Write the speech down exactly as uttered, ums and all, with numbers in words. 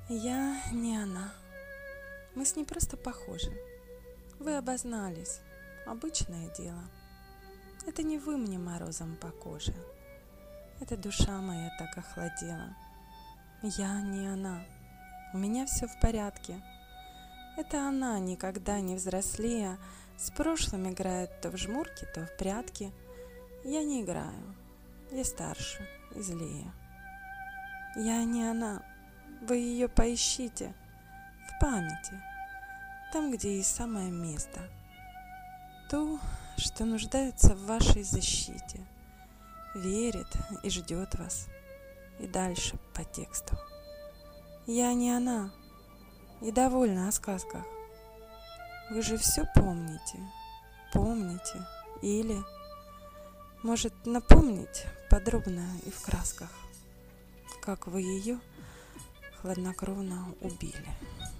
Я не она. Мы с ней просто похожи. Вы обознались. Обычное дело. Это не вы мне морозом по коже. Это душа моя так охладела. Я не она. У меня все в порядке. Это она, никогда не взрослея, с прошлым играет то в жмурки, то в прятки. Я не играю. Я старше и злее. Я не она. Вы ее поищите в памяти, там, где ей самое место. Ту, что нуждается в вашей защите, верит и ждет вас. И дальше по тексту. Я не она. И довольна о сказках. Вы же все помните. Помните. Или, может, напомнить подробно и в красках, как вы ее хладнокровно убили.